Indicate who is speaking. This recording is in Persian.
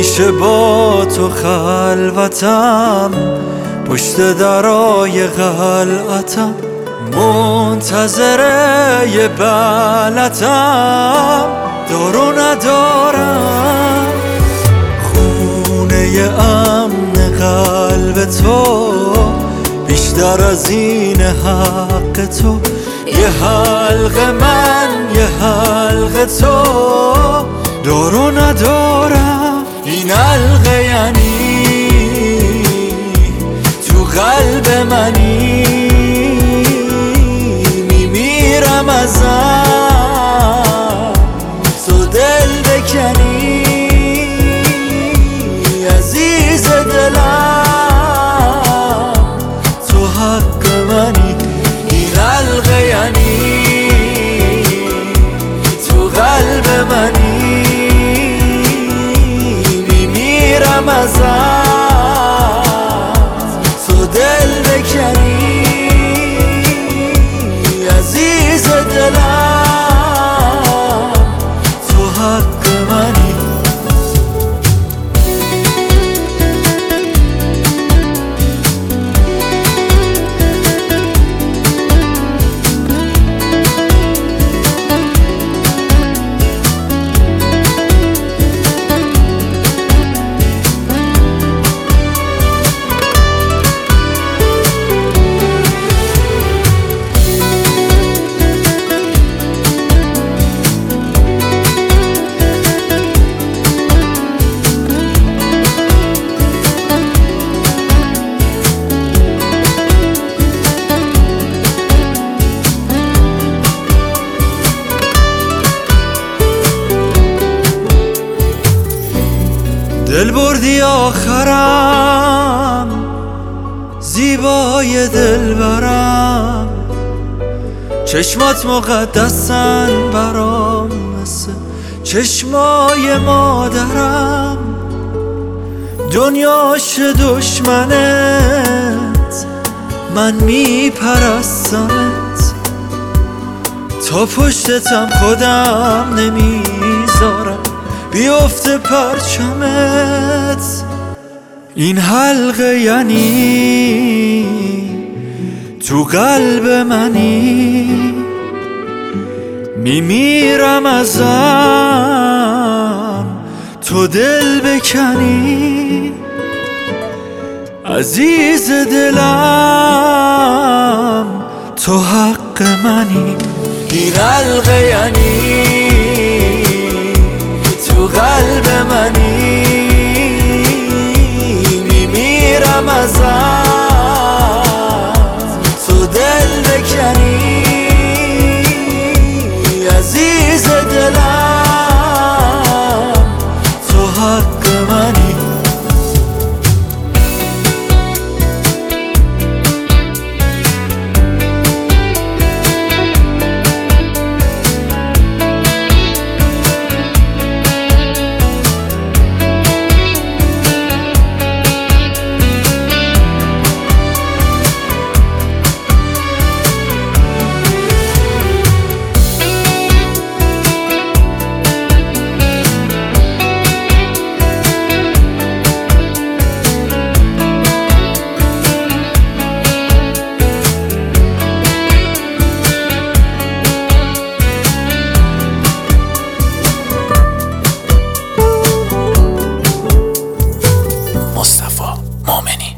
Speaker 1: همیشه با تو خلوتم، پشت درای قلعتم، منتظر یه بلتم، دارو ندارم. خونه امن قلب تو بیشتر از این حق تو، یه حلقه من یه حلقه تو، دارو ندارم. این حلقه یعنی تو قلب منی، میمیرم ازم تو دل بکنی، عزیز دلم تو حق منی. این حلقه یعنی تو قلب منی، میمیرم ازم تو دل بکنی، عزیز دلم تو حق منی. دل بردی آخرم، زیبای دل برم، چشمات مقدسن برام مثل چشمای مادرم. دنیاش دشمنت، من میپرستمت، تا پشتتم خودم نمیذارم بیفته پرچمت. این حلقه یعنی تو قلب منی، میمیرم ازم تو دل بکنی، عزیز دلم تو حق منی. این حلقه یعنی تو قلب منی، میمیرم ازم تو دل بکنی، عزیز دلم تو حق منی.
Speaker 2: مصطفی مومنی.